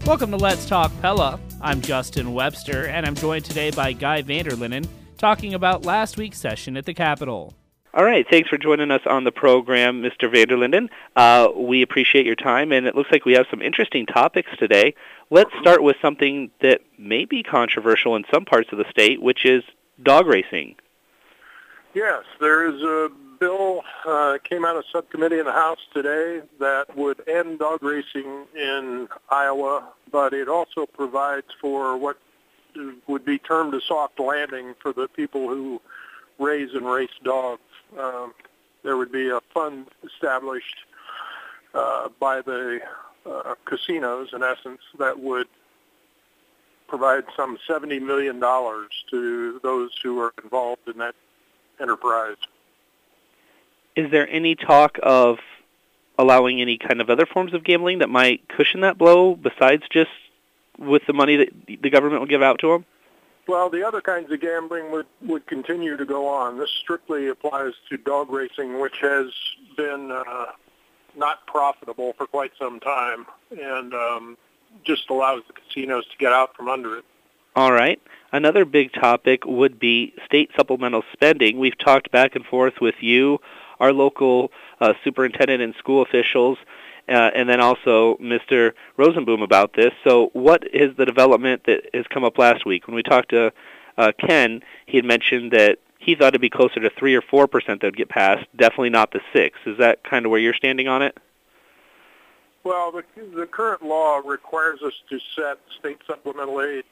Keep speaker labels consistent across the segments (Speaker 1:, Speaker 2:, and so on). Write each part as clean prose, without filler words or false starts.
Speaker 1: Welcome to Let's Talk Pella. I'm Justin Webster, and I'm joined today by Guy Vanderlinden talking about last week's session at the Capitol.
Speaker 2: All right, thanks for joining us on the program, Mr. Vanderlinden. We appreciate your time, and it looks like we have some interesting topics today. Let's start with something that may be controversial in some parts of the state, which is dog racing.
Speaker 3: Yes, there is a bill came out of subcommittee in the House today that would end dog racing in Iowa, but it also provides for what would be termed a soft landing for the people who raise and race dogs. There would be a fund established by the casinos, in essence, that would provide some $70 million to those who are involved in that enterprise.
Speaker 2: Is there any talk of allowing any kind of other forms of gambling that might cushion that blow besides just with the money that the government will give out to them?
Speaker 3: Well, the other kinds of gambling would continue to go on. This strictly applies to dog racing, which has been not profitable for quite some time, and just allows the casinos to get out from under it.
Speaker 2: All right. Another big topic would be state supplemental spending. We've talked back and forth with you, our local superintendent and school officials, and then also Mr. Rosenboom about this. So what is the development that has come up last week? When we talked to Ken, he had mentioned that he thought it'd be closer to 3 or 4% that would get passed, definitely not the 6. Is that kind of where you're standing on it?
Speaker 3: Well, the current law requires us to set state supplemental aid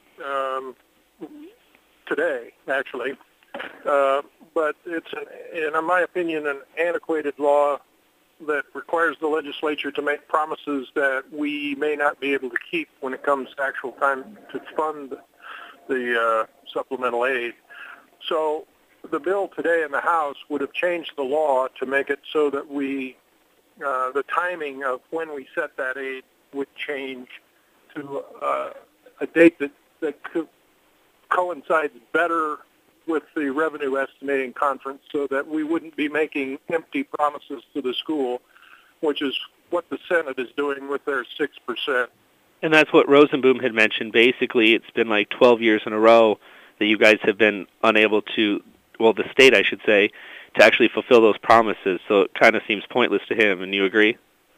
Speaker 3: today, actually. But it's, in my opinion, an antiquated law that requires the legislature to make promises that we may not be able to keep when it comes to actual time to fund the supplemental aid. So the bill today in the House would have changed the law to make it so that the timing of when we set that aid would change to a date that coincides better with the revenue estimating conference, so that we wouldn't be making empty promises to the school, which is what the Senate is doing with their 6%.
Speaker 2: And that's what Rosenboom had mentioned. Basically, it's been like 12 years in a row that you guys have been unable to, well, the state, I should say, to actually fulfill those promises. So it kind of seems pointless to him, and you agree?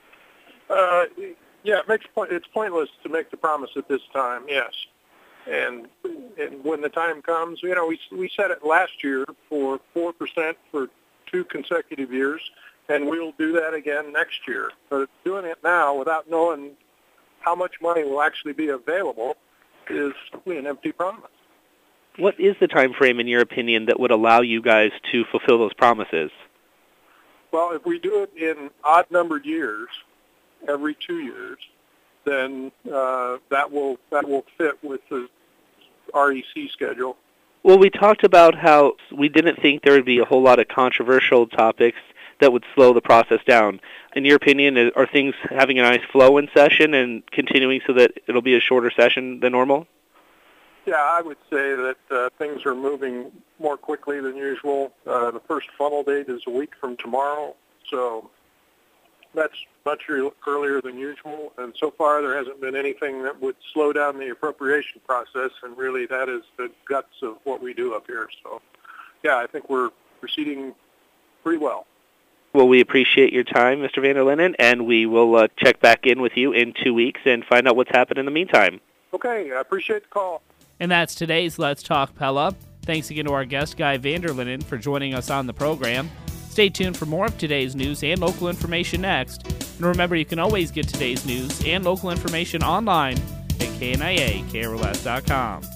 Speaker 3: Yeah, it's pointless to make the promise at this time, yes. And when the time comes, we set it last year for 4% for 2 consecutive years, and we'll do that again next year. But doing it now without knowing how much money will actually be available is simply an empty promise.
Speaker 2: What is the time frame, in your opinion, that would allow you guys to fulfill those promises?
Speaker 3: Well, if we do it in odd-numbered years, every 2 years, then that will fit with the REC schedule.
Speaker 2: Well, we talked about how we didn't think there would be a whole lot of controversial topics that would slow the process down. In your opinion, are things having a nice flow in session and continuing so that it'll be a shorter session than normal?
Speaker 3: Yeah, I would say that things are moving more quickly than usual. The first funnel date is a week from tomorrow, so that's much earlier than usual. And so far, there hasn't been anything that would slow down the appropriation process, and really that is the guts of what we do up here. So, yeah, I think we're proceeding pretty well.
Speaker 2: Well, we appreciate your time, Mr. Vanderlinden, and we will check back in with you in 2 weeks and find out what's happened in the meantime.
Speaker 3: Okay, I appreciate the call.
Speaker 1: And that's today's Let's Talk Pella. Thanks again to our guest, Guy Vanderlinden, for joining us on the program. Stay tuned for more of today's news and local information next. And remember, you can always get today's news and local information online at KNIA, KRLS.com.